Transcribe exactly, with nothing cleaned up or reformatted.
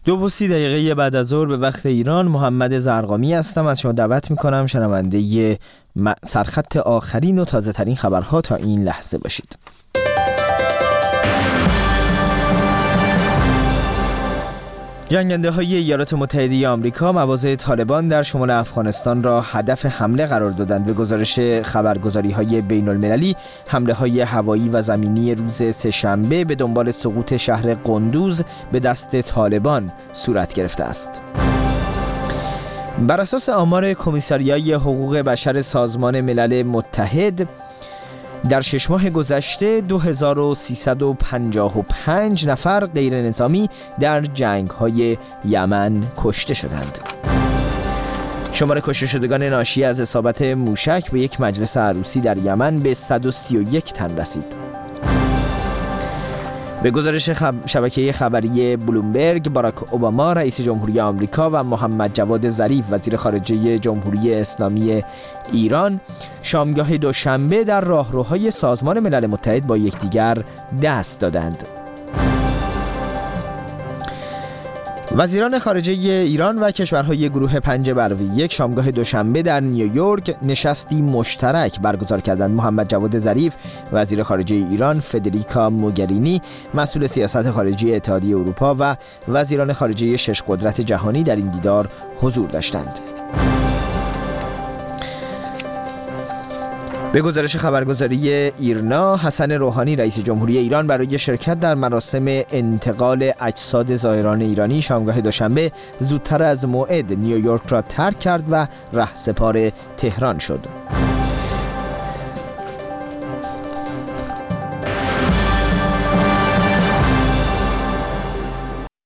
دو و سی دقیقه بعد از ظهر به وقت ایران، محمد زرقامی هستم. از شما دعوت میکنم شنونده سرخط آخرین و تازه ترین خبرها تا این لحظه باشید. جنگنده های ایالات متحده آمریکا مواضع طالبان در شمال افغانستان را هدف حمله قرار دادند. به گزارش خبرگزاری های بین المللی، حمله های هوایی و زمینی روز سه‌شنبه به دنبال سقوط شهر قندوز به دست طالبان صورت گرفته است. بر اساس آمار کمیسریای حقوق بشر سازمان ملل متحد، در شش ماه گذشته دو هزار و سیصد و پنجاه و پنج نفر غیر نظامی در جنگ‌های یمن کشته شدند. شمار کشته شدگان ناشی از اصابت موشک به یک مجلس عروسی در یمن به صد و سی و یک تن رسید. به گزارش خب... شبکه خبری بلومبرگ، باراک اوباما رئیس جمهوری آمریکا و محمد جواد ظریف وزیر خارجه جمهوری اسلامی ایران شامگاه دوشنبه در راهروهای سازمان ملل متحد با یکدیگر دست دادند. وزیران خارجه ایران و کشورهای گروه پنج بر یک شامگاه دوشنبه در نیویورک نشستی مشترک برگزار کردند. محمد جواد ظریف وزیر خارجه ایران، فدریکا موگرینی مسئول سیاست خارجی اتحادیه اروپا و وزیران خارجه شش قدرت جهانی در این دیدار حضور داشتند. به گزارش خبرگزاری ایرنا، حسن روحانی رئیس جمهوری ایران برای شرکت در مراسم انتقال اجساد زائران ایرانی شامگاه دوشنبه زودتر از موعد نیویورک را ترک کرد و رهسپار تهران شد.